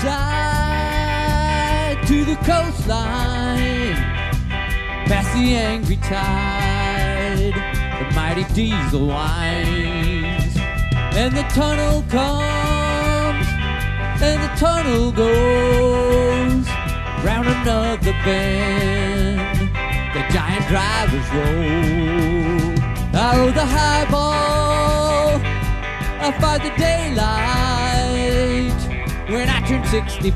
side to the coastline, past the angry tide, the mighty diesel winds, and the tunnel comes, and the tunnel goes, round another bend, the giant drivers roll. I rode the highball, I fight the daylight. When I turned 65,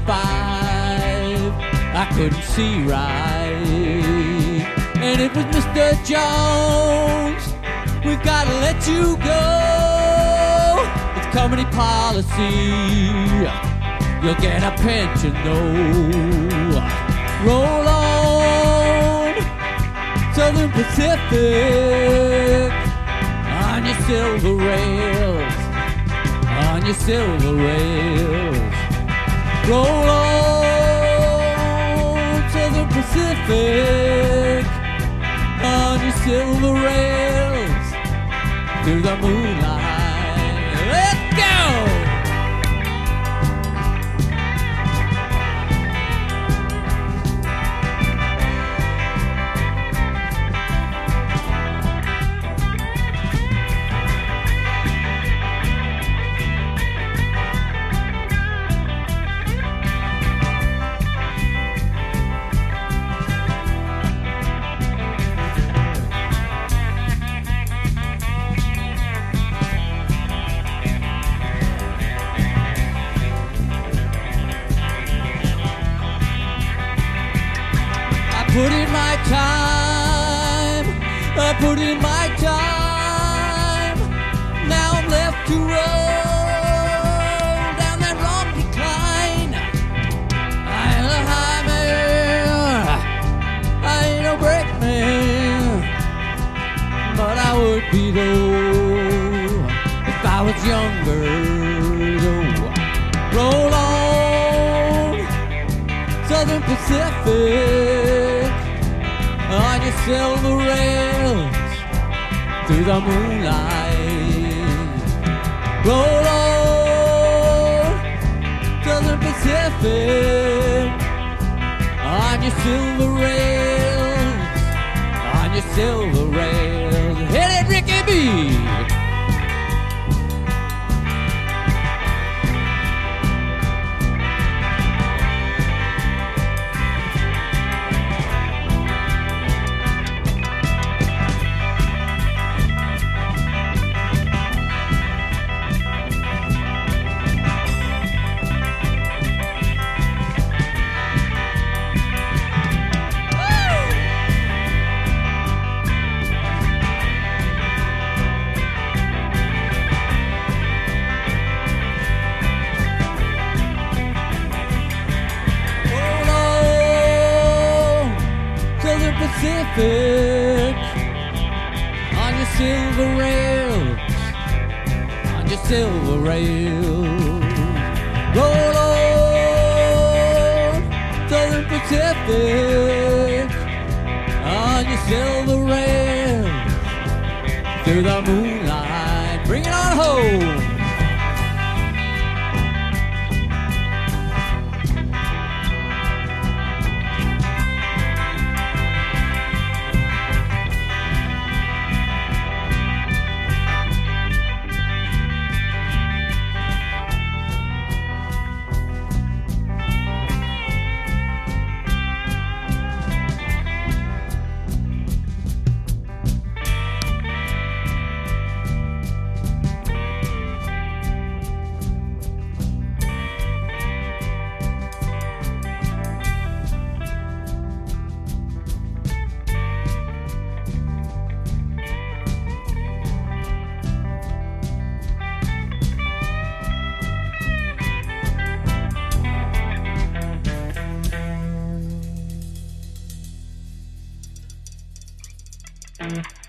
I couldn't see right. And it was Mr. Jones, we've gotta let you go. It's company policy, you'll get a pension though. Roll on, Southern Pacific, on your silver rails, on your silver rails. Roll on, Southern Pacific, on your silver rails, through the moonlight. Let's go! Put in my time, I put in my time. Now I'm left to roll down that rocky climb. I ain't a high man, I ain't no brakeman, but I would be though if I was younger though. Roll on, Southern Pacific, on your silver rails, through the moonlight. Roll on, Southern Pacific, on your silver rails, on your silver rails. Hit it, Ricky B! Pacific, on your silver rails, on your silver rails. Roll on, Southern Pacific, on your silver rails, through the moonlight. Bring it on home. Mm-hmm.